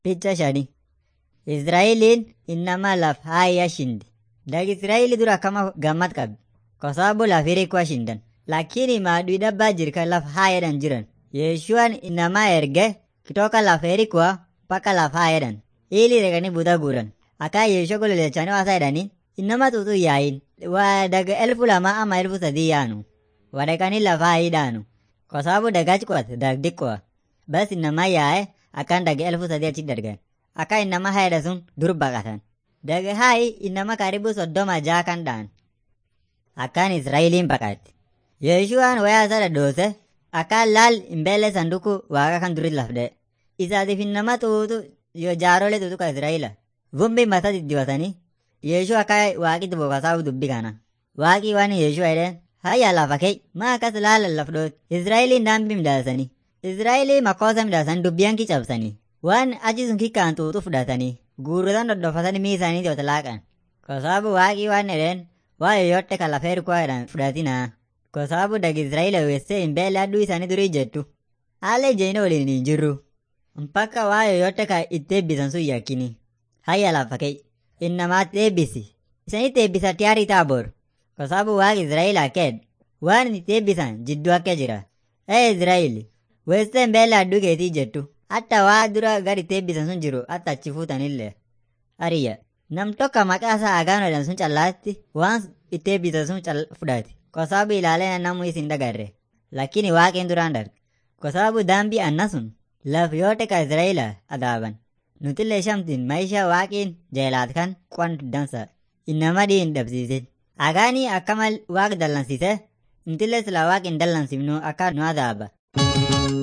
Picha shani. Israa'eliin innama laf haaya shindi. Dag Israa'eli dura kama gammad qabdi. Kwa sababu lafiri kwa shindan. Lakini maadui dabbaa jirka laf haayadan jiran. Yeeshuan innama erge kitoka laferi kwa mpaka laf haayadan. Ili regani buda guran. Aka yeesho gololechani wasa edani. Innama tutu yaayin. Waa daga 2,000 ama 3,000 yaanu. Warekani laf haayidanu. Kwa sababu dagach kwat dagdik kwa. Bas innama yaaye akan daga 3,000 achik dargan. Aka innama haayada sun dur baqatan. Daga haayi innama karibu 36 kan dhaan. Akan Israa'eliin baqaatti. Yeeshuan waya sada doose akan laal imbele sanduku waaqa kan durit lafde. Isaatiif innama tuutu yoo jaarole tuutu ka Israa'ela. Vumbi mata diddibatanii. Yeeshuu akka waaqitti boqosaa'u dubbi kana. Waaqii waan yeeshuu edeen hayya lafa kee maa akkas laala lafdhoot. Israa'eliin daambii midhaasanii. Israa'elii makkoosa midhaasan dubbiyan ki cabsanii. Waan achi sun kikkaan tuutu fudhatanii. Guurutan dhodhofatanii mii isaanii joota laaqan. Kosaabu waaqii waan edeen waa yoyotte ka lafeeru kwa edhan fudhatinaa. Kosaabu dag Israa'ela weessee imbeele adduu isaanii durii jettu. Haalee jeena waliin hin jirru. Mpaka waa yoyotte ka itti eebbisan sun yakkini. Hayya lafa kee. Innamaatti eebbisi. Isanitti eebbisa tiyaarii taaboor. Kosaabu waaqi Israa'ela akkeed. Waan itti eebbisan jidduu akka jira. Israa'eli. Weessee imbeele adduu keetii jettu. Hatta waa dura gad itti eebbisan sun jiru hatta achi fuutanillee. Hariyya. Nam tokko maqaa isaa agaan jedhan sun callaatti waan itti eebbisan sun fudhate. Kosaabu ilaalee namuu isin dagarre. Lakini waaqeen duraan darbe. Kosaabu daambii anna sun laf yoote ka Israa'ela adaaban. Nutillee shamtiin maisha waaqiin jeelaat kan qwan dansa. Innama dhiin dhabsiisin. Agaanii akkamal waaq dallansiise. Nutillee sila waaqin dallansifnu akka nu adaaba.